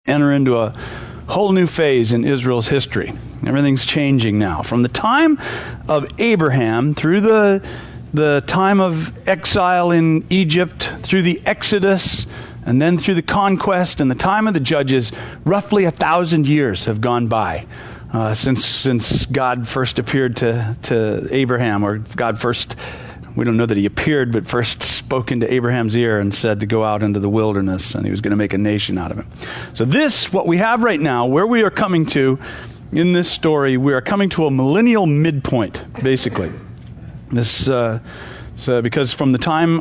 enter into a whole new phase in Israel's history. Everything's changing now. From the time of Abraham through the time of exile in Egypt, through the Exodus, and then through the conquest and the time of the judges, roughly 1,000 years have gone by since God first appeared to Abraham, or God first, we don't know that he appeared, but first spoke into Abraham's ear and said to go out into the wilderness, and he was going to make a nation out of it. So this, what we have right now, where we are coming to in this story, we are coming to a millennial midpoint, basically. This, because from the time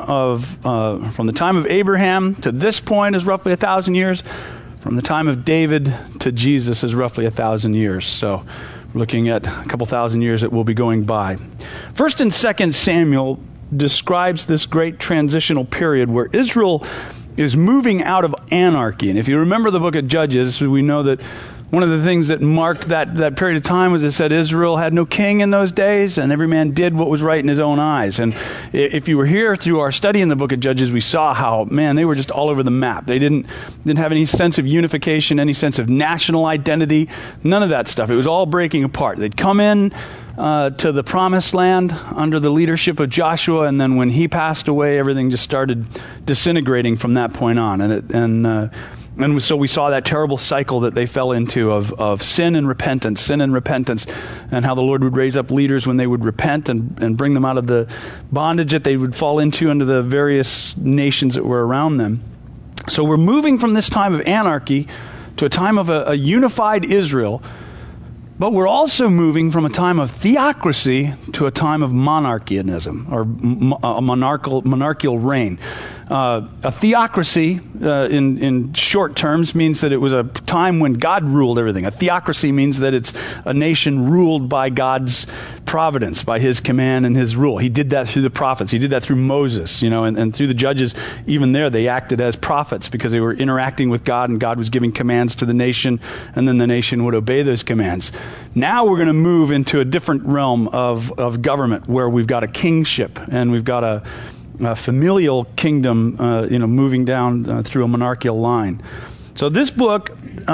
of Abraham to this point is roughly 1,000 years. From the time of David to Jesus is roughly 1,000 years. So we're looking at a couple thousand years that will be going by. 1st and 2nd Samuel describes this great transitional period where Israel is moving out of anarchy. And if you remember the book of Judges, we know that one of the things that marked that period of time was it said Israel had no king in those days, and every man did what was right in his own eyes. And if you were here through our study in the book of Judges, we saw how, man, they were just all over the map. They didn't have any sense of unification, any sense of national identity, none of that stuff. It was all breaking apart. They'd come in to the promised land under the leadership of Joshua, and then when he passed away, everything just started disintegrating from that point on. And so we saw that terrible cycle that they fell into of sin and repentance, and how the Lord would raise up leaders when they would repent and bring them out of the bondage that they would fall into under the various nations that were around them. So we're moving from this time of anarchy to a time of a unified Israel, but we're also moving from a time of theocracy to a time of monarchianism, or a monarchical reign. A theocracy, in short terms, means that it was a time when God ruled everything. A theocracy means that it's a nation ruled by God's providence, by his command and his rule. He did that through the prophets. He did that through Moses, and through the judges. Even there, they acted as prophets because they were interacting with God, and God was giving commands to the nation, and then the nation would obey those commands. Now we're going to move into a different realm of government, where we've got a kingship, and we've got a familial kingdom, moving down through a monarchical line. So this book,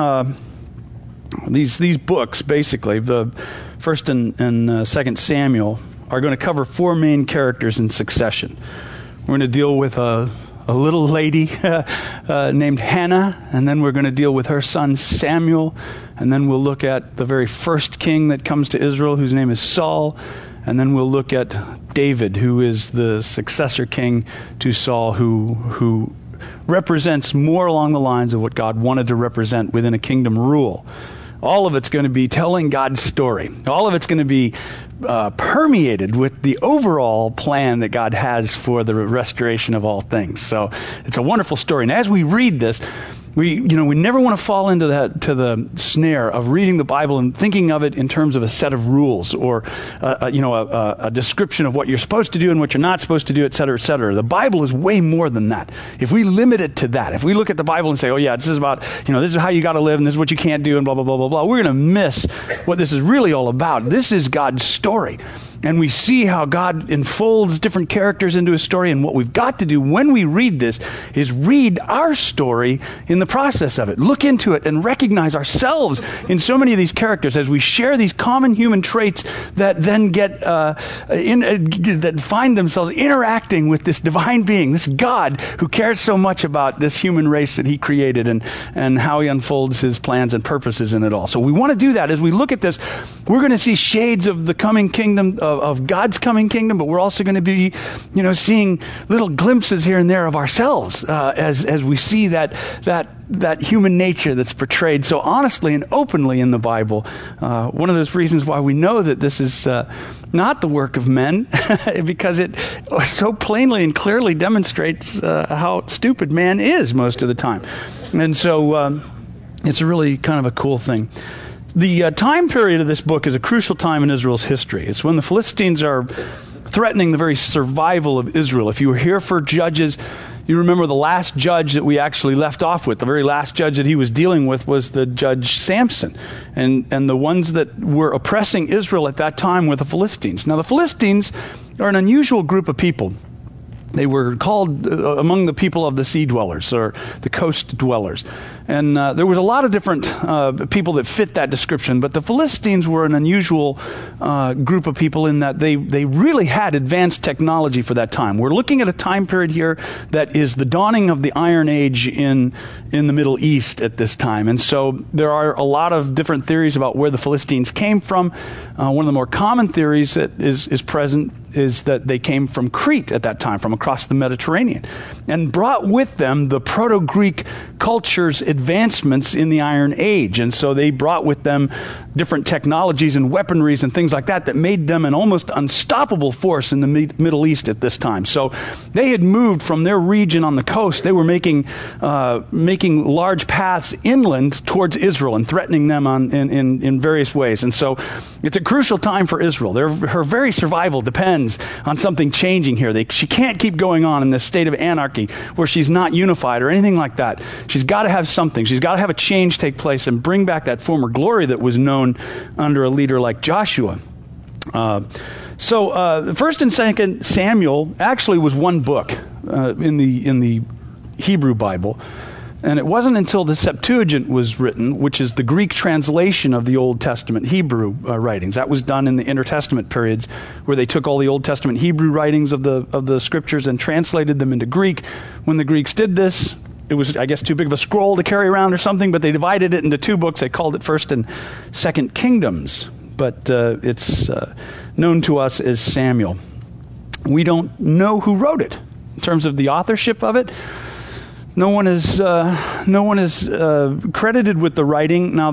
these books, basically, the 1st and 2nd Samuel, are going to cover 4 main characters in succession. We're going to deal with a little lady named Hannah, and then we're going to deal with her son Samuel, and then we'll look at the very first king that comes to Israel, whose name is Saul, and then we'll look at David, who is the successor king to Saul, who represents more along the lines of what God wanted to represent within a kingdom rule. All of it's going to be telling God's story. All of it's going to be permeated with the overall plan that God has for the restoration of all things. So it's a wonderful story. And as we read this, we never want to fall into the snare of reading the Bible and thinking of it in terms of a set of rules, or a description of what you're supposed to do and what you're not supposed to do, et cetera, et cetera. The Bible is way more than that. If we limit it to that, if we look at the Bible and say, oh yeah, this is about, this is how you got to live, and this is what you can't do, and blah, blah, blah, blah, blah, we're going to miss what this is really all about. This is God's story. And we see how God enfolds different characters into his story. And what we've got to do when we read this is read our story in the process of it. Look into it and recognize ourselves in so many of these characters as we share these common human traits that then get that find themselves interacting with this divine being, this God who cares so much about this human race that he created, and how he unfolds his plans and purposes in it all. So we want to do that. As we look at this, we're going to see shades of the coming kingdom, of God's coming kingdom, but we're also going to be, seeing little glimpses here and there of ourselves as we see that human nature that's portrayed so honestly and openly in the Bible. One of those reasons why we know that this is not the work of men, because it so plainly and clearly demonstrates how stupid man is most of the time. And so it's really kind of a cool thing. The time period of this book is a crucial time in Israel's history. It's when the Philistines are threatening the very survival of Israel. If you were here for Judges, you remember the last judge that we actually left off with. The very last judge that he was dealing with was the judge Samson. And the ones that were oppressing Israel at that time were the Philistines. Now, the Philistines are an unusual group of people. They were called among the people of the sea dwellers, or the coast dwellers. And there was a lot of different people that fit that description, but the Philistines were an unusual group of people in that they really had advanced technology for that time. We're looking at a time period here that is the dawning of the Iron Age in the Middle East at this time. And so there are a lot of different theories about where the Philistines came from. One of the more common theories that is present is that they came from Crete at that time, from across the Mediterranean, and brought with them the Proto-Greek culture's advancements in the Iron Age. And so they brought with them different technologies and weaponries and things like that made them an almost unstoppable force in the Middle East at this time. So they had moved from their region on the coast. They were making large paths inland towards Israel and threatening them in various ways. And so it's a crucial time for Israel. Her very survival depends on something changing here. She can't keep going on in this state of anarchy where she's not unified or anything like that. She's got to have something. She's got to have a change take place and bring back that former glory that was known under a leader like Joshua. So 1 and 2 Samuel actually was one book in the Hebrew Bible. And it wasn't until the Septuagint was written, which is the Greek translation of the Old Testament Hebrew writings. That was done in the Intertestament periods, where they took all the Old Testament Hebrew writings of the scriptures and translated them into Greek. When the Greeks did this, it was, I guess, too big of a scroll to carry around or something, but they divided it into two books. They called it 1st and 2nd Kingdoms, but it's known to us as Samuel. We don't know who wrote it in terms of the authorship of it. No one is credited with the writing. Now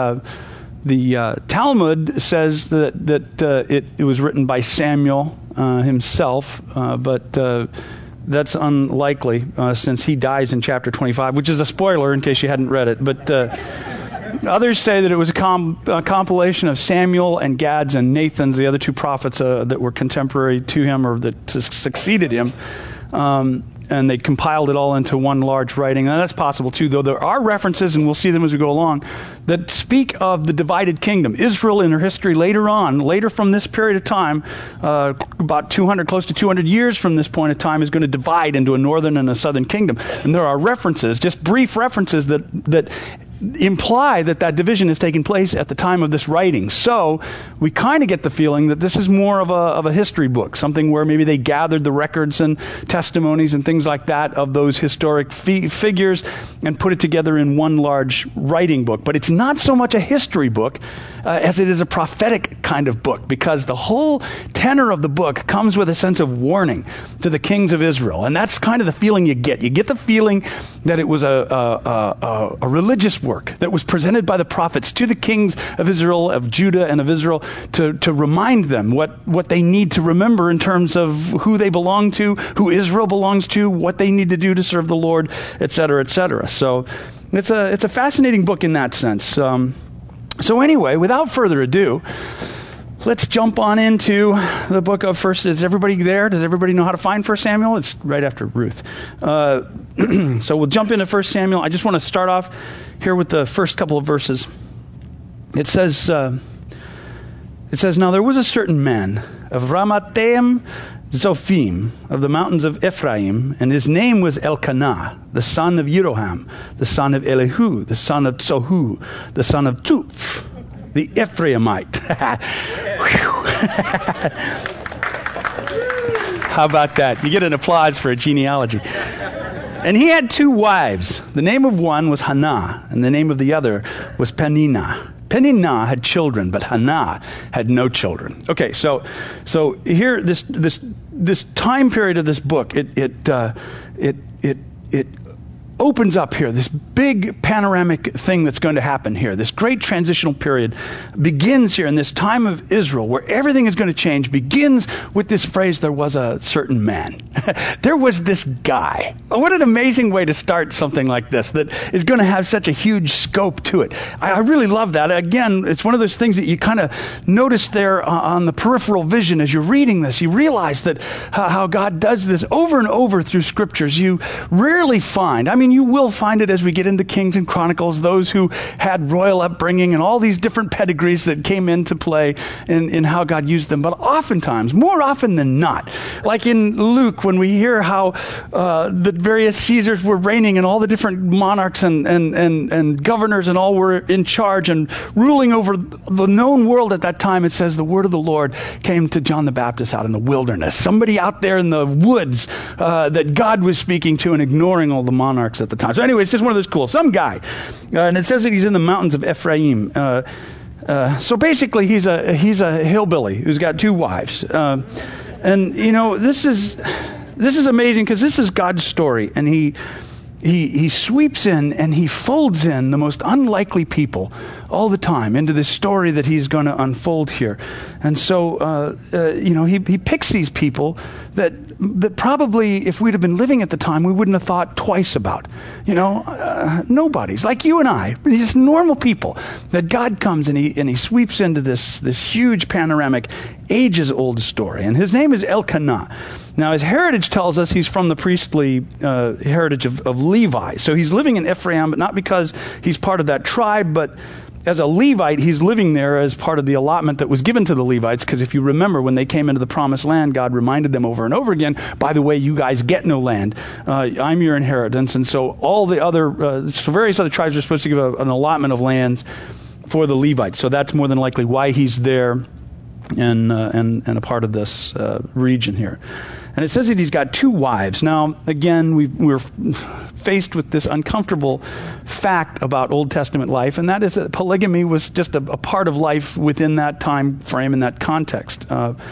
the Talmud says that it was written by Samuel himself, but that's unlikely since he dies in chapter 25, which is a spoiler in case you hadn't read it. But others say that it was a compilation of Samuel and Gad's and Nathan's, the other two prophets that were contemporary to him or that succeeded him. And they compiled it all into one large writing. And that's possible too, though there are references, and we'll see them as we go along, that speak of the divided kingdom. Israel in her history later from this period of time, about close to 200 years from this point of time, is going to divide into a northern and a southern kingdom. And there are references, just brief references that imply that division is taking place at the time of this writing. So we kind of get the feeling that this is more of a history book, something where maybe they gathered the records and testimonies and things like that of those historic figures and put it together in one large writing book. But it's not so much a history book as it is a prophetic kind of book, because the whole tenor of the book comes with a sense of warning to the kings of Israel. And that's kind of the feeling you get. You get the feeling that it was a religious work that was presented by the prophets to the kings of Israel, of Judah and of Israel, to remind them what they need to remember in terms of who they belong to, who Israel belongs to, what they need to do to serve the Lord, et cetera, et cetera. So it's a fascinating book in that sense. So anyway, without further ado, let's jump on into the book of First. Is everybody there? Does everybody know how to find 1 Samuel? It's right after Ruth. So we'll jump into 1 Samuel. I just want to start off here with the first couple of verses. It says, now there was a certain man of Ramathaim Zophim, of the mountains of Ephraim, and his name was Elkanah, the son of Yeroham, the son of Elihu, the son of Tsohu, the son of Tuph, the Ephraimite. How about that? You get an applause for a genealogy. And he had two wives. The name of one was Hannah, and the name of the other was Peninnah. Peninnah had children, but Hannah had no children. Okay, so here this time period of this book, it opens up here, this big panoramic thing that's going to happen here. This great transitional period begins here in this time of Israel where everything is going to change, begins with this phrase, there was a certain man. There was this guy. What an amazing way to start something like this that is going to have such a huge scope to it. I really love that. Again, it's one of those things that you kind of notice there on the peripheral vision as you're reading this. You realize that how God does this over and over through scriptures. You rarely find, mean, you will find it as we get into Kings and Chronicles, those who had royal upbringing and all these different pedigrees that came into play in how God used them. But oftentimes, more often than not, like in Luke, when we hear how the various Caesars were reigning and all the different monarchs and governors and all were in charge and ruling over the known world at that time, it says the word of the Lord came to John the Baptist out in the wilderness. Somebody out there in the woods that God was speaking to and ignoring all the monarchs at the time. So anyway, it's just one of those cool. Some guy. And it says that he's in the mountains of Ephraim. So basically, he's a hillbilly who's got 2 wives. And, you know, this is amazing because this is God's story. And he sweeps in and he folds in the most unlikely people all the time into this story that he's going to unfold here. And so, you know, he picks these people that probably, if we'd have been living at the time, we wouldn't have thought twice about. You know, nobodies like you and I, these normal people that God comes and he sweeps into this huge panoramic, ages-old story. And his name is Elkanah. Now, his heritage tells us he's from the priestly heritage of Levi. So he's living in Ephraim, but not because he's part of that tribe, but as a Levite, he's living there as part of the allotment that was given to the Levites, because if you remember, when they came into the promised land, God reminded them over and over again, by the way, you guys get no land. I'm your inheritance. And so all the other, so various other tribes are supposed to give an allotment of lands for the Levites. So that's more than likely why he's there and a part of this region here. And it says that he's got 2 wives. Now, again, we're faced with this uncomfortable fact about Old Testament life, and that is that polygamy was just a part of life within that time frame and that context.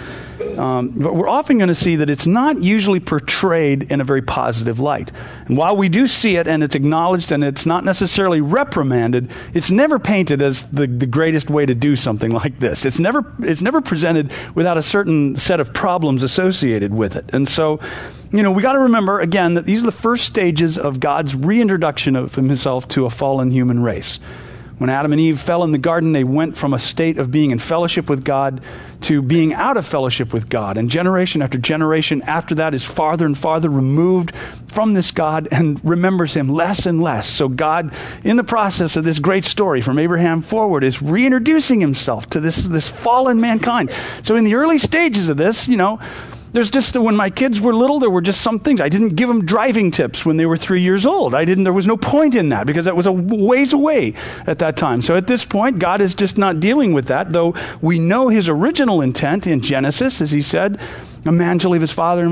But we're often going to see that it's not usually portrayed in a very positive light. And while we do see it and it's acknowledged and it's not necessarily reprimanded, it's never painted as the greatest way to do something like this. It's never presented without a certain set of problems associated with it. And so, you know, we got to remember, again, that these are the first stages of God's reintroduction of himself to a fallen human race. When Adam and Eve fell in the garden, they went from a state of being in fellowship with God to being out of fellowship with God. And generation after generation after that is farther and farther removed from this God and remembers him less and less. So God, in the process of this great story from Abraham forward, is reintroducing himself to this fallen mankind. So in the early stages of this, you know, there's just, when my kids were little, there were just some things. I didn't give them driving tips when they were 3 years old. There was no point in that because that was a ways away at that time. So at this point, God is just not dealing with that, though we know his original intent in Genesis, as he said, a man shall leave his father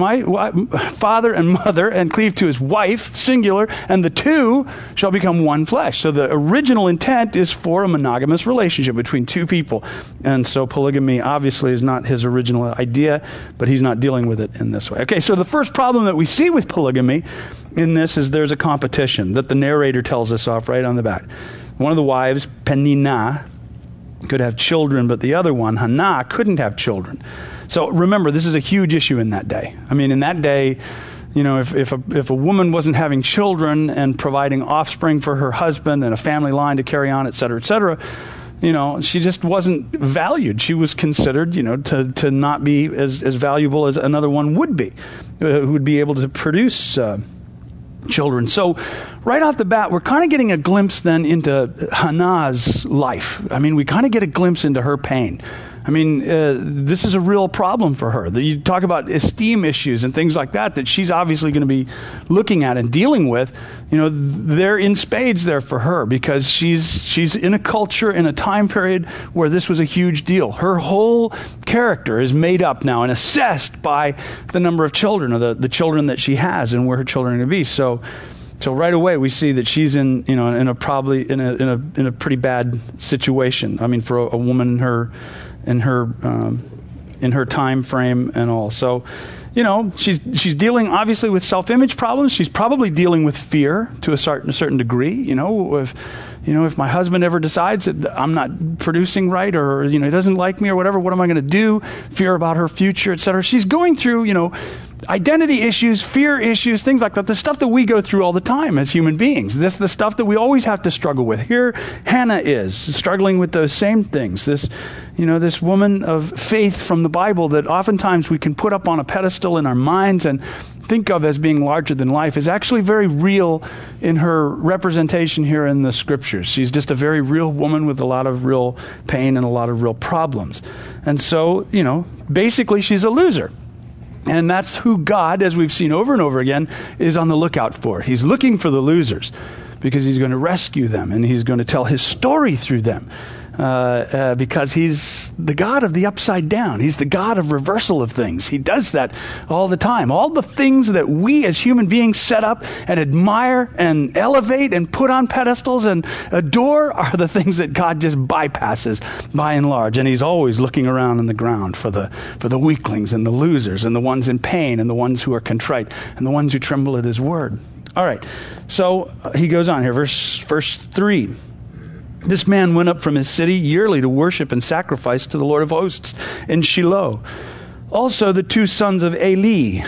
and mother and cleave to his wife, singular, and the 2 shall become one flesh. So the original intent is for a monogamous relationship between 2 people. And so polygamy obviously is not his original idea, but he's not dealing with it in this way. Okay, so the first problem that we see with polygamy in this is there's a competition that the narrator tells us off right on the back. One of the wives, Peninnah, could have children, but the other one, Hannah, couldn't have children. So remember, this is a huge issue in that day. I mean, in that day, you know, if a woman wasn't having children and providing offspring for her husband and a family line to carry on, et cetera, you know, she just wasn't valued. She was considered, you know, to not be as valuable as another one would be, who would be able to produce children. So right off the bat, we're kind of getting a glimpse then into Hannah's life. I mean, we kind of get a glimpse into her pain. I mean, this is a real problem for her. You talk about esteem issues and things like that she's obviously going to be looking at and dealing with. You know, they're in spades there for her because she's in a culture, in a time period where this was a huge deal. Her whole character is made up now and assessed by the number of children, or the children that she has and where her children are going to be. So right away we see that she's in a pretty bad situation. I mean, for a woman in her time frame and all. So, you know, she's dealing obviously with self-image problems. She's probably dealing with fear to a certain degree. You know, if my husband ever decides that I'm not producing right, or you know, he doesn't like me or whatever, what am I going to do? Fear about her future, etc. She's going through, you know, identity issues, fear issues, things like that. The stuff that we go through all the time as human beings. This the stuff that we always have to struggle with. Here, Hannah is struggling with those same things. This woman of faith from the Bible that oftentimes we can put up on a pedestal in our minds and think of as being larger than life is actually very real in her representation here in the scriptures. She's just a very real woman with a lot of real pain and a lot of real problems. And so, basically she's a loser. And that's who God, as we've seen over and over again, is on the lookout for. He's looking for the losers because he's going to rescue them and he's going to tell his story through them. Because he's the God of the upside down. He's the God of reversal of things. He does that all the time. All the things that we as human beings set up and admire and elevate and put on pedestals and adore are the things that God just bypasses by and large. And he's always looking around on the ground for the weaklings and the losers and the ones in pain and the ones who are contrite and the ones who tremble at his word. All right. So he goes on here, verse 3. This man went up from his city yearly to worship and sacrifice to the Lord of hosts in Shiloh. Also, the two sons of Eli,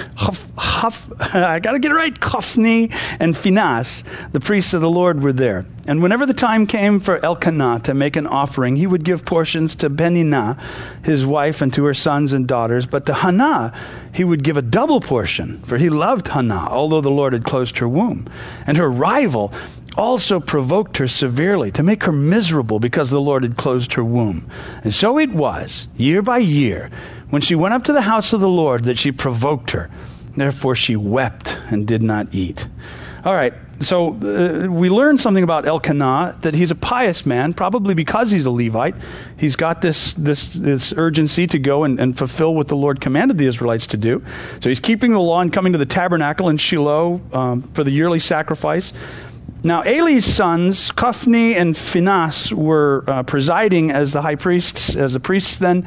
I got to get it right, Hophni and Phinehas, the priests of the Lord, were there. And whenever the time came for Elkanah to make an offering, he would give portions to Peninnah, his wife, and to her sons and daughters. But to Hannah, he would give a double portion, for he loved Hannah, although the Lord had closed her womb. And her rival also provoked her severely to make her miserable because the Lord had closed her womb. And so it was, year by year, when she went up to the house of the Lord, that she provoked her. Therefore she wept and did not eat. All right, so we learned something about Elkanah, that he's a pious man, probably because he's a Levite. He's got this urgency to go and fulfill what the Lord commanded the Israelites to do. So he's keeping the law and coming to the tabernacle in Shiloh for the yearly sacrifice. Now, Eli's sons, Hophni and Phinehas, were presiding as the high priests, as the priest under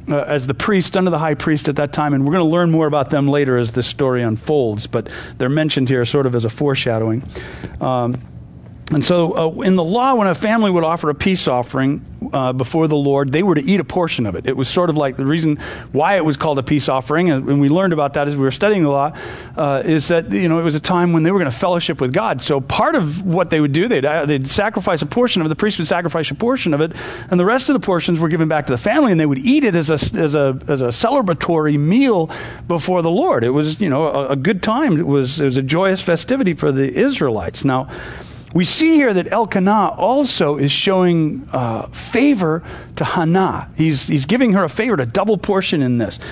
the high priest at that time. And we're going to learn more about them later as this story unfolds. But they're mentioned here sort of as a foreshadowing. And so in the law, when a family would offer a peace offering before the Lord, they were to eat a portion of it. It was sort of like the reason why it was called a peace offering, and we learned about that as we were studying the law, is that it was a time when they were going to fellowship with God. So part of what they would do, they'd sacrifice a portion of it. The priest would sacrifice a portion of it, and the rest of the portions were given back to the family, and they would eat it as a celebratory meal before the Lord. It was a good time. It was a joyous festivity for the Israelites. Now, we see here that Elkanah also is showing favor to Hannah. He's giving her a favor, a double portion in this,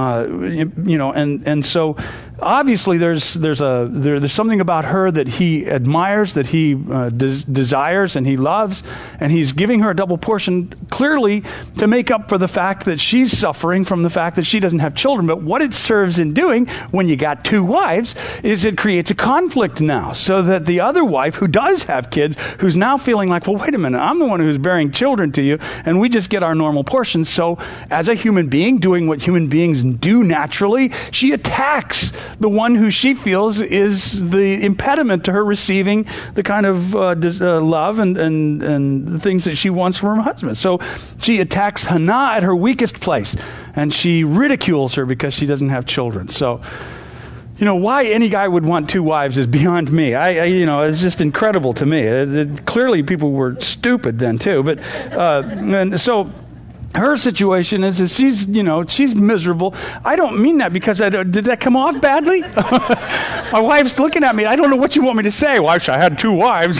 and so obviously there's something about her that he admires, that he desires, and he loves, and he's giving her a double portion clearly to make up for the fact that she's suffering from the fact that she doesn't have children. But what it serves in doing when you got two wives is it creates a conflict now, so that the other wife who does have kids, who's now feeling like, well, wait a minute, I'm the one who's bearing children to you, and we just get our normal portion. So as a human being doing what human beings do naturally, she attacks the one who she feels is the impediment to her receiving the kind of love and the things that she wants from her husband. So she attacks Hannah at her weakest place, and she ridicules her because she doesn't have children. So why any guy would want two wives is beyond me. It's just incredible to me. Clearly, people were stupid then too. But and so her situation is that she's miserable. I don't mean that because did that come off badly? My wife's looking at me. I don't know what you want me to say. Well, I had two wives.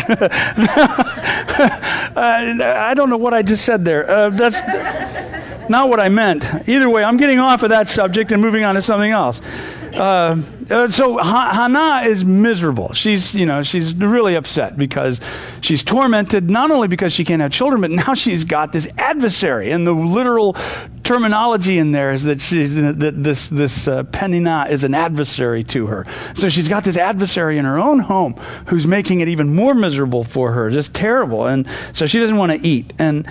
I don't know what I just said there. That's not what I meant. Either way, I'm getting off of that subject and moving on to something else. So Hannah is miserable. She's really upset because she's tormented, not only because she can't have children, but now she's got this adversary. And the literal terminology in there is that this Peninnah is an adversary to her. So she's got this adversary in her own home who's making it even more miserable for her, just terrible. And so she doesn't want to eat. And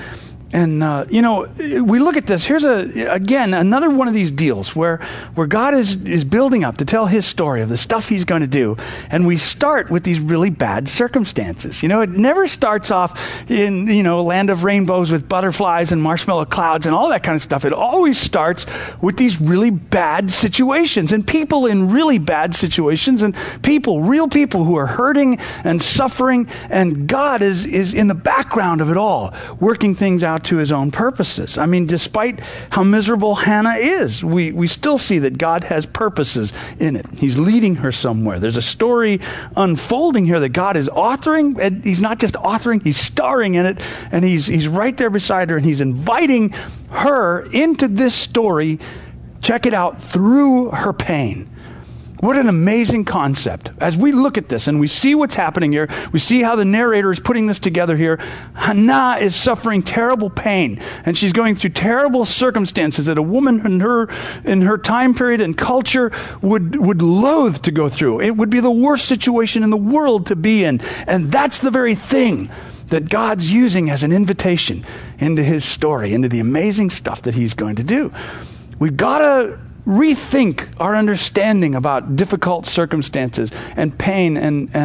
we look at this. Here's again another one of these deals where God is building up to tell his story of the stuff he's going to do, and we start with these really bad circumstances. It never starts off in a land of rainbows with butterflies and marshmallow clouds and all that kind of stuff. It always starts with these really bad situations and people in really bad situations and real people who are hurting and suffering, and God is in the background of it all, working things out out to his own purposes. I mean, despite how miserable Hannah is, we still see that God has purposes in it. He's leading her somewhere. There's a story unfolding here that God is authoring. And he's not just authoring, he's starring in it. And he's right there beside her, and he's inviting her into this story, check it out, through her pain. What an amazing concept. As we look at this and we see what's happening here, we see how the narrator is putting this together here. Hannah is suffering terrible pain, and she's going through terrible circumstances that a woman in her time period and culture would loathe to go through. It would be the worst situation in the world to be in. And that's the very thing that God's using as an invitation into his story, into the amazing stuff that he's going to do. We've got to rethink our understanding about difficult circumstances and pain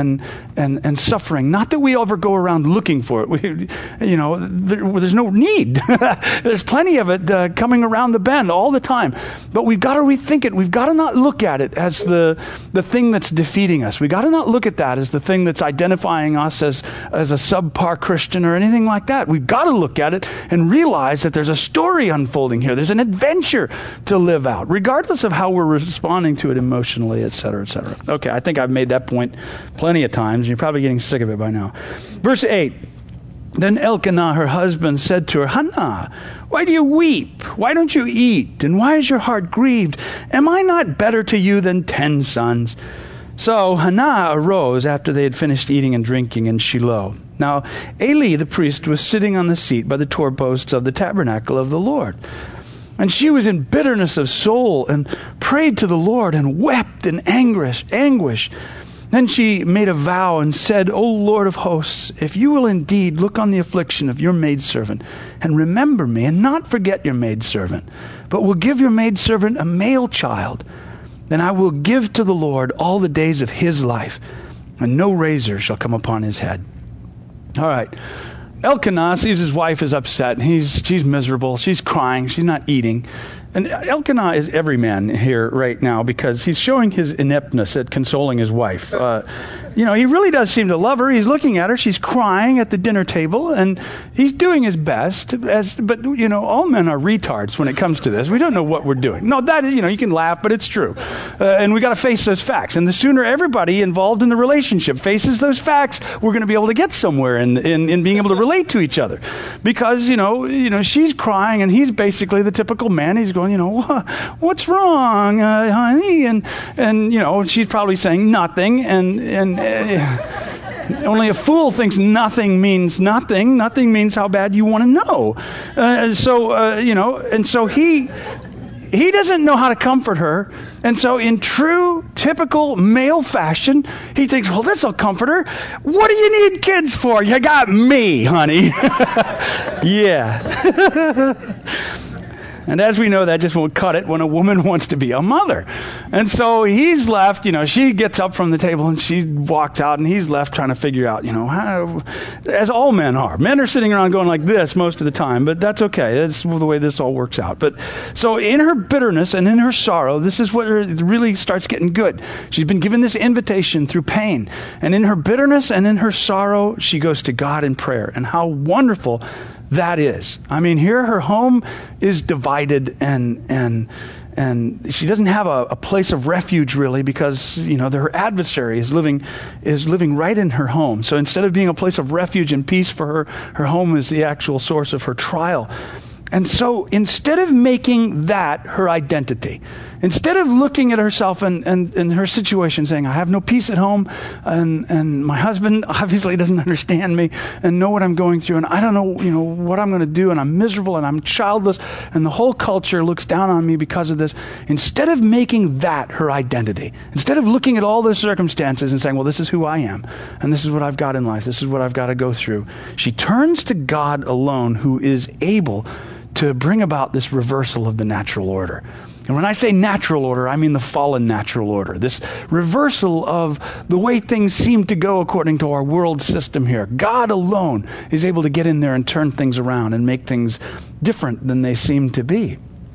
and suffering. Not that we ever go around looking for it. There's no need. There's plenty of it coming around the bend all the time. But we've got to rethink it. We've got to not look at it as the thing that's defeating us. We've got to not look at that as the thing that's identifying us as a subpar Christian or anything like that. We've got to look at it and realize that there's a story unfolding here. There's an adventure to live out, regardless of how we're responding to it emotionally, et cetera, et cetera. Okay, I think I've made that point plenty of times. You're probably getting sick of it by now. Verse 8, then Elkanah, her husband, said to her, Hannah, why do you weep? Why don't you eat? And why is your heart grieved? Am I not better to you than 10 sons? So Hannah arose after they had finished eating and drinking in Shiloh. Now Eli the priest was sitting on the seat by the doorposts of the tabernacle of the Lord. And she was in bitterness of soul and prayed to the Lord and wept in anguish. Then she made a vow and said, O Lord of hosts, if you will indeed look on the affliction of your maidservant and remember me and not forget your maidservant, but will give your maidservant a male child, then I will give to the Lord all the days of his life, and no razor shall come upon his head. All right. Elkanah sees his wife is upset. She's miserable. She's crying. She's not eating. And Elkanah is every man here right now because he's showing his ineptness at consoling his wife. He really does seem to love her. He's looking at her. She's crying at the dinner table, and he's doing his best. But all men are retards when it comes to this. We don't know what we're doing. No, that is, you can laugh, but it's true. And we got to face those facts. And the sooner everybody involved in the relationship faces those facts, we're going to be able to get somewhere in being able to relate to each other. Because she's crying, and he's basically the typical man. He's going, what's wrong, honey? And she's probably saying nothing, and only a fool thinks nothing means nothing. Nothing means how bad you want to know. And so he doesn't know how to comfort her. And so in true, typical male fashion, he thinks, well, this'll comfort her. What do you need kids for? You got me, honey. Yeah. And as we know, that just won't cut it when a woman wants to be a mother. And so he's left, she gets up from the table and she walks out, and he's left trying to figure out, how, as all men are. Men are sitting around going like this most of the time, but that's okay. That's the way this all works out. But so in her bitterness and in her sorrow, this is what really starts getting good. She's been given this invitation through pain. And in her bitterness and in her sorrow, she goes to God in prayer. And how wonderful that is. I mean, here her home is divided, and she doesn't have a place of refuge really, because her adversary is living right in her home. So instead of being a place of refuge and peace for her home is the actual source of her trial. And so instead of making that her identity, instead of looking at herself and her situation saying, I have no peace at home, and my husband obviously doesn't understand me and know what I'm going through, and I don't know, what I'm going to do, and I'm miserable and I'm childless, and the whole culture looks down on me because of this. Instead of making that her identity, instead of looking at all those circumstances and saying, well, this is who I am, and this is what I've got in life, this is what I've got to go through, she turns to God alone, who is able to bring about this reversal of the natural order. And when I say natural order, I mean the fallen natural order. This reversal of the way things seem to go according to our world system here. God alone is able to get in there and turn things around and make things different than they seem to be.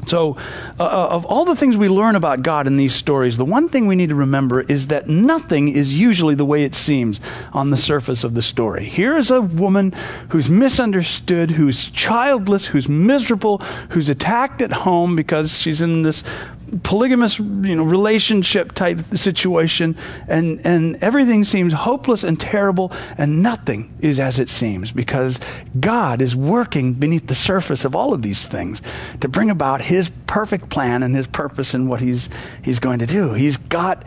So, of all the things we learn about God in these stories, the one thing we need to remember is that nothing is usually the way it seems on the surface of the story. Here is a woman who's misunderstood, who's childless, who's miserable, who's attacked at home because she's in this polygamous, relationship type situation, and everything seems hopeless and terrible, and nothing is as it seems, because God is working beneath the surface of all of these things to bring about His perfect plan and His purpose in what He's going to do. He's got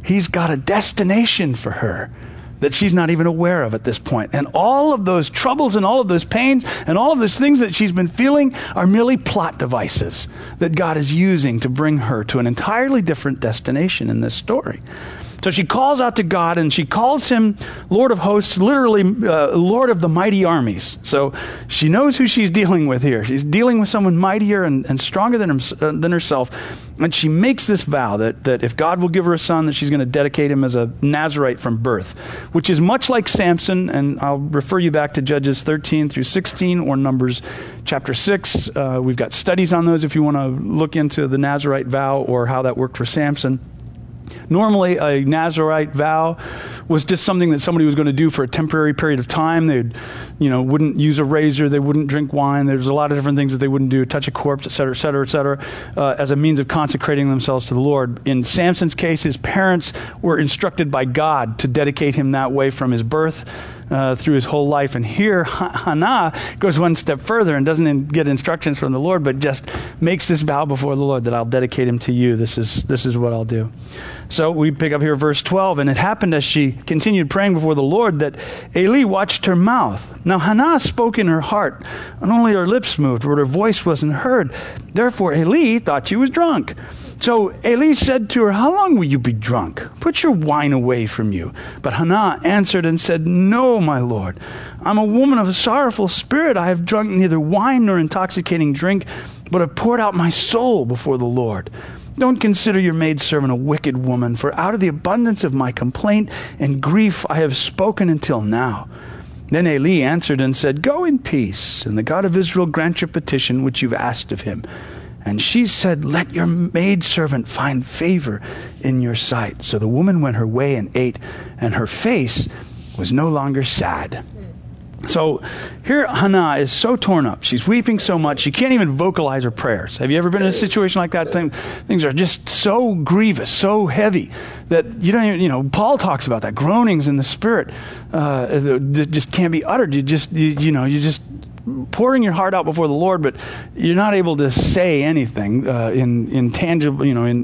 a destination for her that she's not even aware of at this point. And all of those troubles and all of those pains and all of those things that she's been feeling are merely plot devices that God is using to bring her to an entirely different destination in this story. So she calls out to God, and she calls Him Lord of hosts, literally Lord of the mighty armies. So she knows who she's dealing with here. She's dealing with someone mightier and stronger than herself. And she makes this vow that if God will give her a son, that she's going to dedicate him as a Nazirite from birth, which is much like Samson. And I'll refer you back to Judges 13 through 16 or Numbers chapter 6. We've got studies on those if you want to look into the Nazirite vow or how that worked for Samson. Normally, a Nazirite vow was just something that somebody was going to do for a temporary period of time. They wouldn't use a razor. They wouldn't drink wine. There's a lot of different things that they wouldn't do, touch a corpse, et cetera, et cetera, et cetera, as a means of consecrating themselves to the Lord. In Samson's case, his parents were instructed by God to dedicate him that way from his birth through his whole life. And here, Hannah goes one step further and doesn't get instructions from the Lord, but just makes this vow before the Lord that I'll dedicate him to you. This is what I'll do. So we pick up here verse 12. And it happened as she continued praying before the Lord that Eli watched her mouth. Now Hannah spoke in her heart, and only her lips moved, but her voice wasn't heard. Therefore Eli thought she was drunk. So Eli said to her, "How long will you be drunk? Put your wine away from you." But Hannah answered and said, "No, my Lord. I'm a woman of a sorrowful spirit. I have drunk neither wine nor intoxicating drink, but have poured out my soul before the Lord. Don't consider your maidservant a wicked woman, for out of the abundance of my complaint and grief I have spoken until now." Then Eli answered and said, "Go in peace, and the God of Israel grant your petition which you've asked of him." And she said, "Let your maidservant find favor in your sight." So the woman went her way and ate, and her face was no longer sad. So here Hannah is so torn up. She's weeping so much, she can't even vocalize her prayers. Have you ever been in a situation like that? Things are just so grievous, so heavy, that you don't even, Paul talks about that, groanings in the spirit that just can't be uttered. You just pouring your heart out before the Lord, but you're not able to say anything in tangible,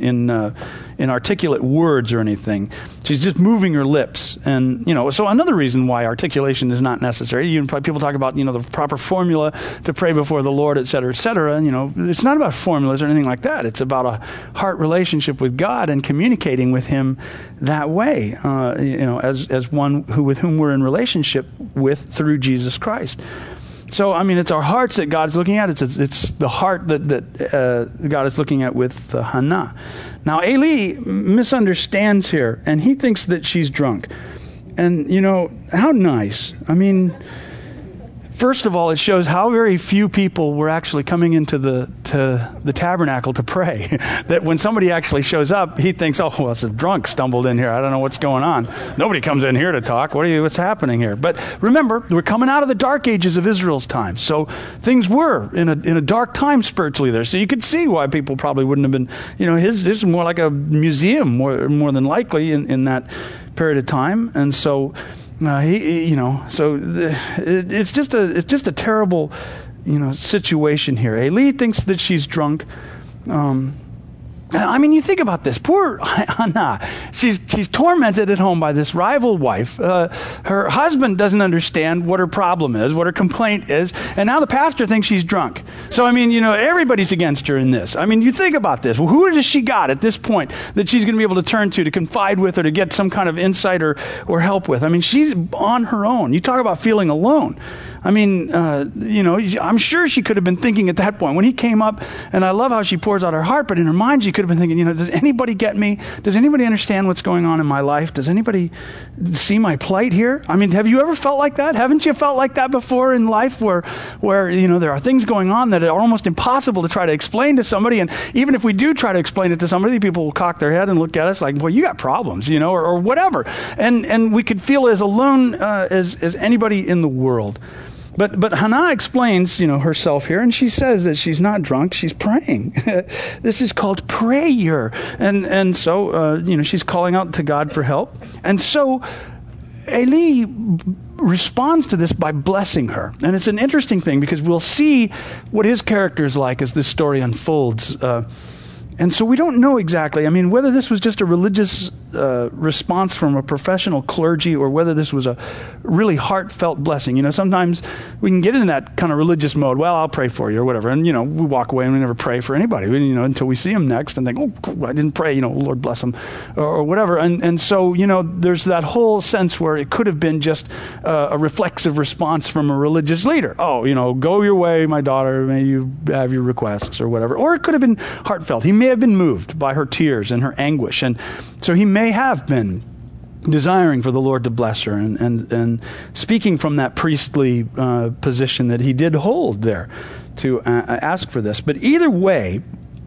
in articulate words or anything. She's just moving her lips, and so another reason why articulation is not necessary. People talk about the proper formula to pray before the Lord, et cetera, et cetera. It's not about formulas or anything like that. It's about a heart relationship with God and communicating with Him that way. As one with whom we're in relationship with through Jesus Christ. So, it's our hearts that God's looking at. It's the heart that God is looking at with Hannah. Now, Eli misunderstands here, and he thinks that she's drunk. And, how nice. First of all, it shows how very few people were actually coming into the tabernacle to pray. That when somebody actually shows up, he thinks, "Oh, well, it's a drunk stumbled in here. I don't know what's going on. Nobody comes in here to talk. What's happening here?" But remember, we're coming out of the dark ages of Israel's time. So things were in a dark time spiritually there. So you could see why people probably wouldn't have been, his is more like a museum more than likely in that period of time. And so it's just a terrible, situation here. Eli thinks that she's drunk. You think about this. Poor Hannah. She's tormented at home by this rival wife. Her husband doesn't understand what her problem is, what her complaint is, and now the pastor thinks she's drunk. So, everybody's against her in this. You think about this. Well, who does she got at this point that she's going to be able to turn to confide with, or to get some kind of insight or help with? She's on her own. You talk about feeling alone. I'm sure she could have been thinking at that point when he came up, and I love how she pours out her heart, but in her mind she could have been thinking, does anybody get me? Does anybody understand what's going on in my life? Does anybody see my plight here? I mean, have you ever felt like that? Haven't you felt like that before in life where there are things going on that are almost impossible to try to explain to somebody, and even if we do try to explain it to somebody, people will cock their head and look at us like, well, you got problems, or whatever. And we could feel as alone as anybody in the world. But Hannah explains, herself here, and she says that she's not drunk, she's praying. This is called prayer. And so, she's calling out to God for help. And so Eli responds to this by blessing her. And it's an interesting thing because we'll see what his character is like as this story unfolds. And so we don't know exactly, whether this was just a religious response from a professional clergy or whether this was a really heartfelt blessing. Sometimes we can get into that kind of religious mode. Well, I'll pray for you or whatever. And, we walk away and we never pray for anybody, until we see them next and think, oh, I didn't pray, Lord bless them or whatever. And so, there's that whole sense where it could have been just a reflexive response from a religious leader. Oh, go your way, my daughter, may you have your requests or whatever. Or it could have been heartfelt. He may have been moved by her tears and her anguish. And so he may have been desiring for the Lord to bless her and speaking from that priestly position that he did hold there to ask for this. But either way,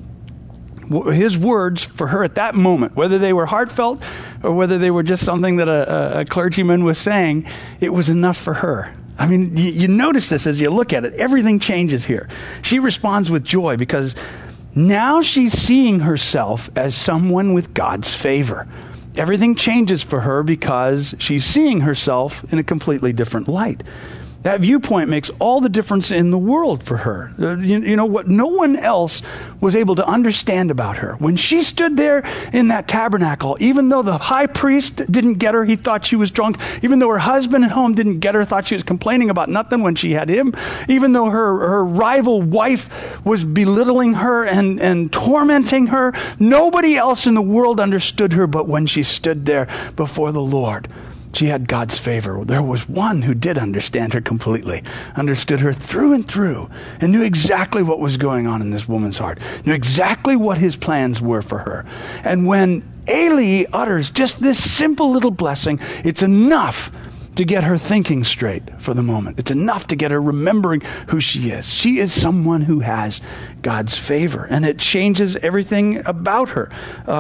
his words for her at that moment, whether they were heartfelt or whether they were just something that a clergyman was saying, it was enough for her. You notice this as you look at it. Everything changes here. She responds with joy because now she's seeing herself as someone with God's favor. Everything changes for her because she's seeing herself in a completely different light. That viewpoint makes all the difference in the world for her. What no one else was able to understand about her. When she stood there in that tabernacle, even though the high priest didn't get her, he thought she was drunk. Even though her husband at home didn't get her, thought she was complaining about nothing when she had him. Even though her rival wife was belittling her and tormenting her, nobody else in the world understood her. But when she stood there before the Lord, she had God's favor. There was one who did understand her completely, understood her through and through, and knew exactly what was going on in this woman's heart, knew exactly what his plans were for her. And when Eli utters just this simple little blessing, it's enough to get her thinking straight for the moment. It's enough to get her remembering who she is. She is someone who has God's favor, and it changes everything about her.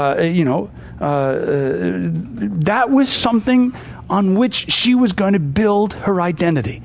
That was something on which she was going to build her identity.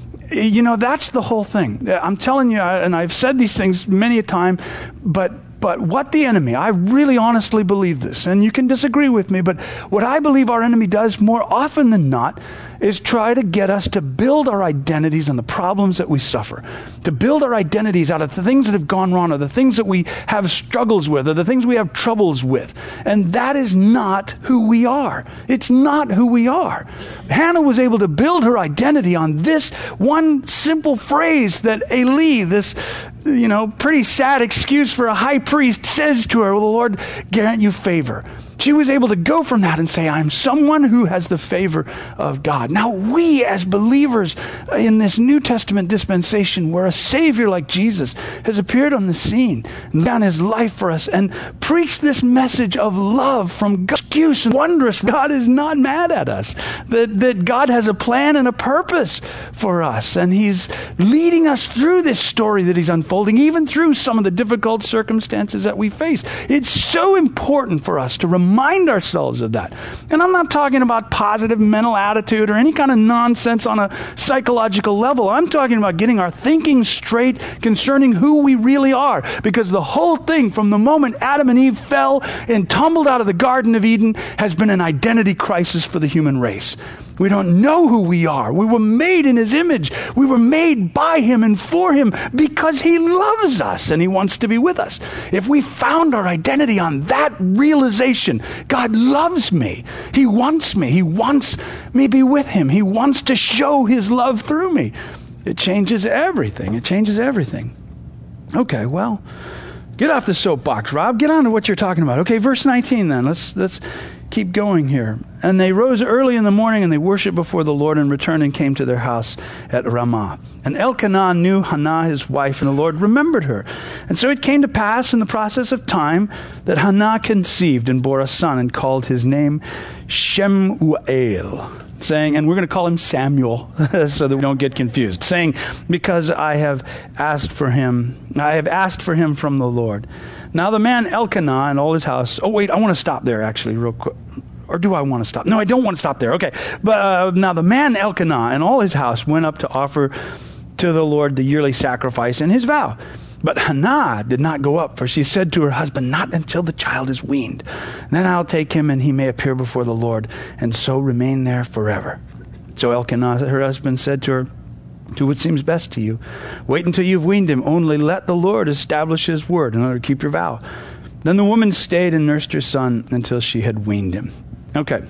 That's the whole thing. I'm telling you, and I've said these things many a time, but what the enemy, I really honestly believe this, and you can disagree with me, but what I believe our enemy does more often than not is try to get us to build our identities on the problems that we suffer, to build our identities out of the things that have gone wrong, or the things that we have struggles with, or the things we have troubles with. And that is not who we are. It's not who we are. Hannah was able to build her identity on this one simple phrase that Eli, this pretty sad excuse for a high priest, says to her, well, the Lord grant you favor. She was able to go from that and say, I'm someone who has the favor of God. Now we as believers in this New Testament dispensation, where a Savior like Jesus has appeared on the scene, down his life for us, and preached this message of love from God. Excuse and wondrous. God is not mad at us. That God has a plan and a purpose for us. And he's leading us through this story that he's unfolding, even through some of the difficult circumstances that we face. It's so important for us to remind ourselves of that. And I'm not talking about positive mental attitude or any kind of nonsense on a psychological level. I'm talking about getting our thinking straight concerning who we really are. Because the whole thing from the moment Adam and Eve fell and tumbled out of the Garden of Eden has been an identity crisis for the human race. We don't know who we are. We were made in his image. We were made by him and for him because he loves us and he wants to be with us. If we found our identity on that realization, God loves me. He wants me. He wants me to be with him. He wants to show his love through me. It changes everything. It changes everything. Okay, well, get off the soapbox, Rob. Get on to what you're talking about. Okay, verse 19 then. Let's keep going here. And they rose early in the morning, and they worshiped before the Lord, and returned and came to their house at Ramah. And Elkanah knew Hannah his wife, and the Lord remembered her. And so it came to pass in the process of time that Hannah conceived and bore a son, and called his name Shemuel, saying, and we're going to call him Samuel so that we don't get confused, saying, because I have asked for him from the Lord. Now the man Elkanah and all his house, I want to stop there actually real quick. Or do I want to stop? No, I don't want to stop there. Okay. But now the man Elkanah and all his house went up to offer to the Lord the yearly sacrifice and his vow. But Hannah did not go up, for she said to her husband, not until the child is weaned. Then I'll take him, and he may appear before the Lord, and so remain there forever. So Elkanah, her husband, said to her, do what seems best to you. Wait until you've weaned him. Only let the Lord establish his word in order to keep your vow. Then the woman stayed and nursed her son until she had weaned him. Okay,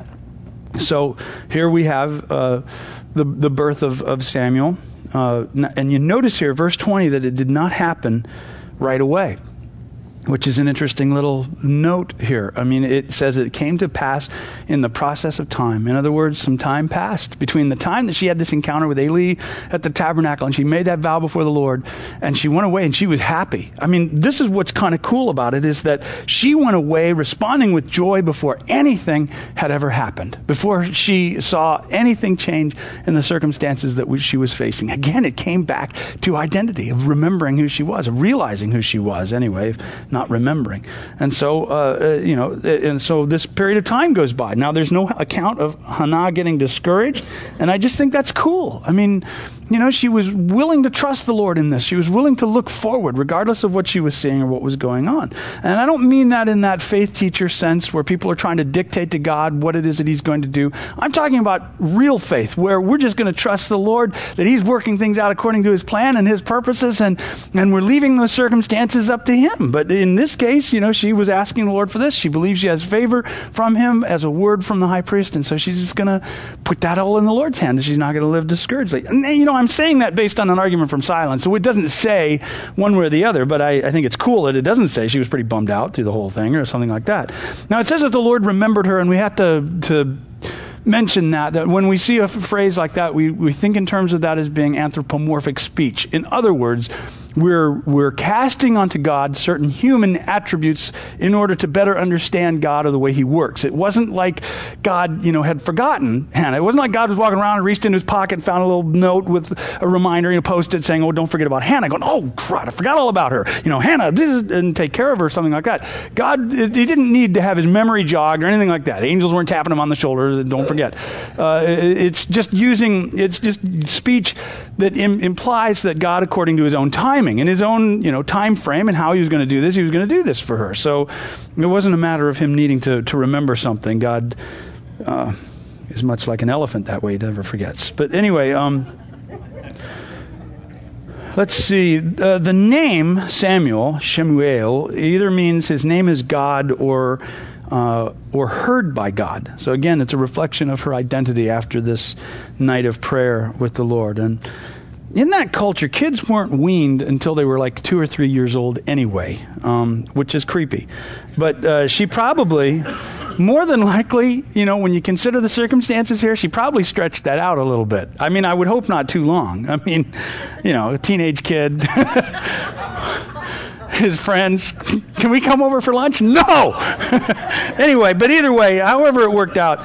so here we have the birth of Samuel. And you notice here, verse 20, that it did not happen right away, which is an interesting little note here. I mean, it says it came to pass in the process of time. In other words, some time passed between the time that she had this encounter with Eli at the tabernacle and she made that vow before the Lord, and she went away and she was happy. I mean, this is what's kind of cool about it, is that she went away responding with joy before anything had ever happened, before she saw anything change in the circumstances that she was facing. Again, it came back to identity, of remembering who she was, of realizing who she was anyway, not remembering. And so, and so this period of time goes by. Now, there's no account of Hannah getting discouraged, and I just think that's cool. I mean, she was willing to trust the Lord in this. She was willing to look forward, regardless of what she was seeing or what was going on. And I don't mean that in that faith teacher sense where people are trying to dictate to God what it is that he's going to do. I'm talking about real faith, where we're just going to trust the Lord, that he's working things out according to his plan and his purposes, and we're leaving those circumstances up to him. But in this case, she was asking the Lord for this. She believes she has favor from him as a word from the high priest, and so she's just going to put that all in the Lord's hand, and she's not going to live discouragedly. And, I'm saying that based on an argument from silence, so it doesn't say one way or the other, but I think it's cool that it doesn't say she was pretty bummed out through the whole thing or something like that. Now, it says that the Lord remembered her, and we have to mention that when we see a phrase like that, we think in terms of that as being anthropomorphic speech. In other words, we're casting onto God certain human attributes in order to better understand God or the way he works. It wasn't like God, had forgotten Hannah. It wasn't like God was walking around and reached into his pocket and found a little note with a reminder, post-it saying, oh, don't forget about Hannah. Going, oh, crud, I forgot all about her. Hannah, and take care of her, something like that. God, he didn't need to have his memory jogged or anything like that. Angels weren't tapping him on the shoulder. Don't forget. It's just speech that implies that God, according to his own timing, in his own, time frame and how he was going to do this, he was going to do this for her. So it wasn't a matter of him needing to remember something. God is much like an elephant that way. He never forgets. But anyway, let's see. The name Samuel, Shemuel, either means his name is God or heard by God. So again, it's a reflection of her identity after this night of prayer with the Lord. And in that culture, kids weren't weaned until they were like 2 or 3 years old anyway, which is creepy. But she probably, more than likely, when you consider the circumstances here, she probably stretched that out a little bit. I mean, I would hope not too long. I mean, a teenage kid, his friends, can we come over for lunch? No! Anyway, but either way, however it worked out,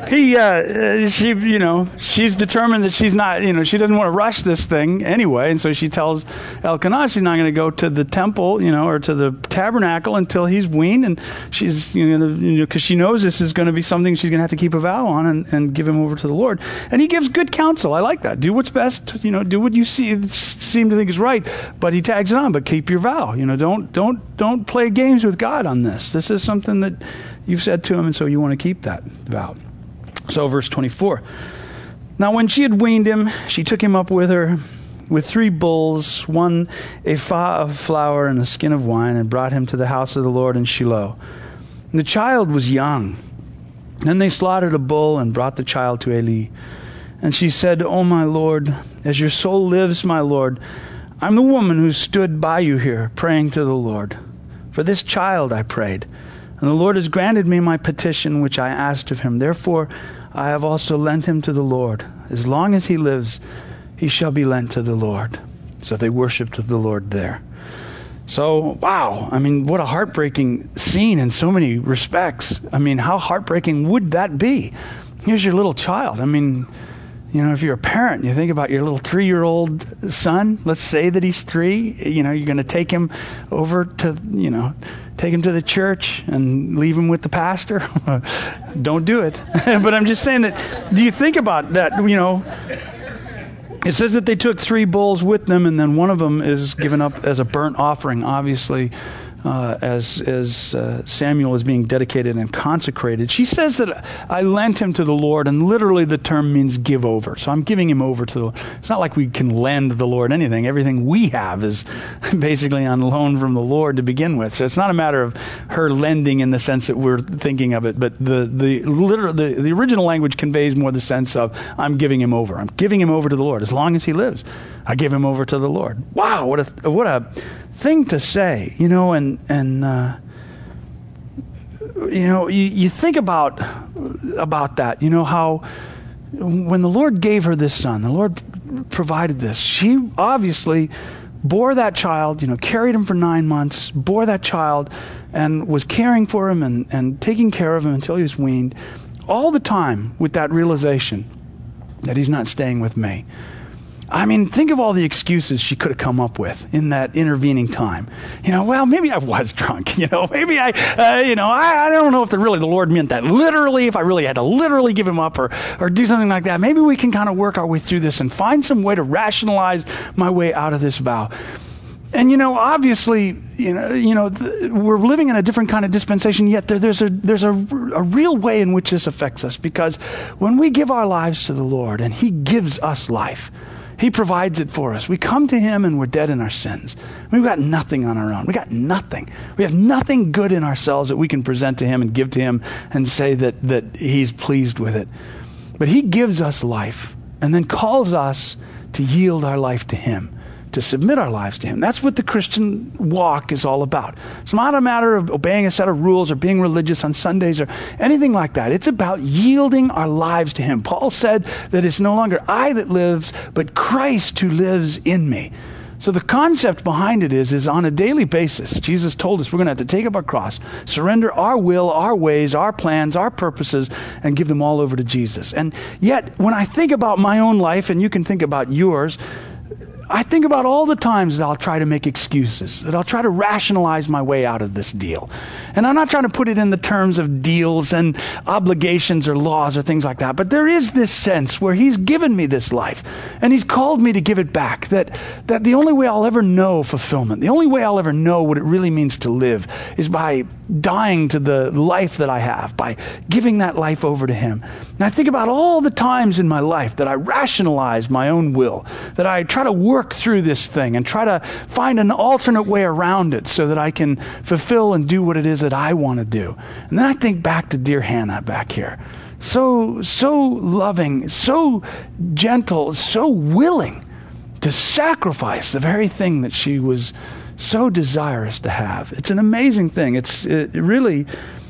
she's determined that she's not, she doesn't want to rush this thing anyway, and so she tells Elkanah she's not going to go to the temple, or to the tabernacle until he's weaned, and she's, because she knows this is going to be something she's going to have to keep a vow on and give him over to the Lord. And he gives good counsel. I like that. Do what's best, do what you seem to think is right, but he tags it on, but keep your vow. Don't play games with God on this. This is something that you've said to him, and so you want to keep that vow. So verse 24. Now when she had weaned him, she took him up with her with 3 bulls, 1 ephah of flour and a skin of wine, and brought him to the house of the Lord in Shiloh. And the child was young. Then they slaughtered a bull and brought the child to Eli. And she said, "O my Lord, as your soul lives, my Lord, I'm the woman who stood by you here, praying to the Lord. For this child I prayed. And the Lord has granted me my petition which I asked of him. Therefore I have also lent him to the Lord. As long as he lives, he shall be lent to the Lord." So they worshiped the Lord there. So, wow, I mean, what a heartbreaking scene in so many respects. I mean, how heartbreaking would that be? Here's your little child. I mean, you know, if you're a parent, you think about your little 3-year-old son. Let's say that he's 3. You know, you're going to take him over to, take him to the church and leave him with the pastor. Don't do it. But I'm just saying that, do you think about that, It says that they took 3 bulls with them, and then one of them is given up as a burnt offering, obviously, as Samuel is being dedicated and consecrated. She says that I lent him to the Lord, and literally the term means give over. So I'm giving him over to the Lord. It's not like we can lend the Lord anything. Everything we have is basically on loan from the Lord to begin with. So it's not a matter of her lending in the sense that we're thinking of it, but the original language conveys more the sense of I'm giving him over. I'm giving him over to the Lord. As long as he lives, I give him over to the Lord. Wow, what a thing to say, you think about that, how when the Lord gave her this son, the Lord provided this. She obviously bore that child, carried him for 9 months, bore that child and was caring for him and taking care of him until he was weaned, all the time with that realization that he's not staying with me. I mean, think of all the excuses she could have come up with in that intervening time. Well, maybe I was drunk. Maybe I don't know if the Lord meant that literally, if I really had to literally give him up or do something like that. Maybe we can kind of work our way through this and find some way to rationalize my way out of this vow. And, obviously, we're living in a different kind of dispensation, yet there's a real way in which this affects us, because when we give our lives to the Lord and he gives us life, he provides it for us. We come to him and we're dead in our sins. We've got nothing on our own. We got nothing. We have nothing good in ourselves that we can present to him and give to him and say that he's pleased with it. But he gives us life and then calls us to yield our life to him, to submit our lives to him. That's what the Christian walk is all about. It's not a matter of obeying a set of rules or being religious on Sundays or anything like that. It's about yielding our lives to him. Paul said that it's no longer I that lives, but Christ who lives in me. So the concept behind it is on a daily basis, Jesus told us we're going to have to take up our cross, surrender our will, our ways, our plans, our purposes, and give them all over to Jesus. And yet, when I think about my own life, and you can think about yours, I think about all the times that I'll try to make excuses, that I'll try to rationalize my way out of this deal. And I'm not trying to put it in the terms of deals and obligations or laws or things like that, but there is this sense where he's given me this life and he's called me to give it back, that the only way I'll ever know fulfillment, the only way I'll ever know what it really means to live is by dying to the life that I have, by giving that life over to him. And I think about all the times in my life that I rationalize my own will, that I try to work through this thing and try to find an alternate way around it so that I can fulfill and do what it is that I want to do. And then I think back to dear Hannah back here. So loving, so gentle, so willing to sacrifice the very thing that she was so desirous to have. It's an amazing thing. It really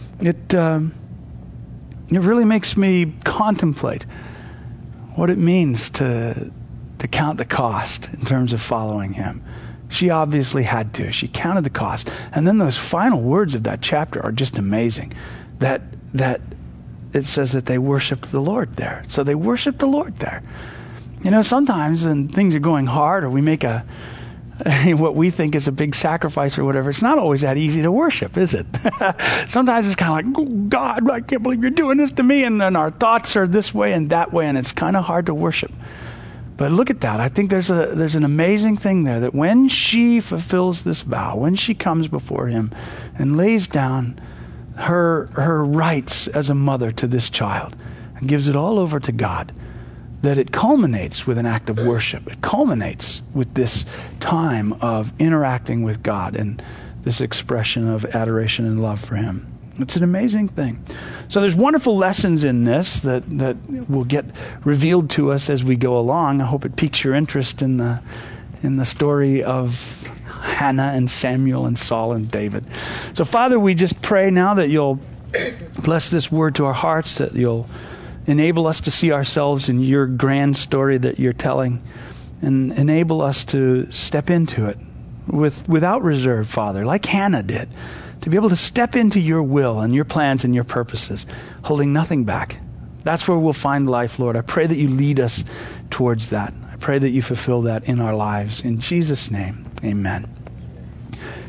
makes me contemplate what it means to count the cost in terms of following him. She obviously had to. She counted the cost. And then those final words of that chapter are just amazing. That it says that they worshiped the Lord there. So they worshiped the Lord there. Sometimes when things are going hard or we make what we think is a big sacrifice or whatever, it's not always that easy to worship, is it? Sometimes it's kind of like, oh, God, I can't believe you're doing this to me. And then our thoughts are this way and that way, and it's kind of hard to worship. But look at that. I think there's an amazing thing there, that when she fulfills this vow, when she comes before him and lays down her rights as a mother to this child and gives it all over to God, that it culminates with an act of worship. It culminates with this time of interacting with God and this expression of adoration and love for him. It's an amazing thing. So there's wonderful lessons in this that will get revealed to us as we go along. I hope it piques your interest in the story of Hannah and Samuel and Saul and David. So, Father, we just pray now that you'll bless this word to our hearts, that you'll enable us to see ourselves in your grand story that you're telling, and enable us to step into it without reserve, Father, like Hannah did, to be able to step into your will and your plans and your purposes, holding nothing back. That's where we'll find life, Lord. I pray that you lead us towards that. I pray that you fulfill that in our lives. In Jesus' name, amen.